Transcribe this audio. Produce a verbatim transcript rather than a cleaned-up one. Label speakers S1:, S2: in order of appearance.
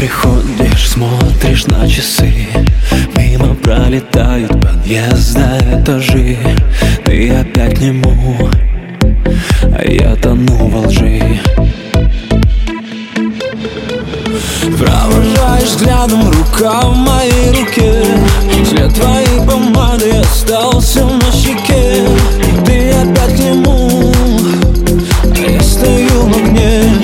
S1: приходишь, смотришь на часы, мимо пролетают подъезда, этажи. Ты опять к нему, а я тону во лжи. Провожаешь взглядом, рука в моей руке, след твоей помады остался на щеке. Ты опять к нему, а я стою в огне.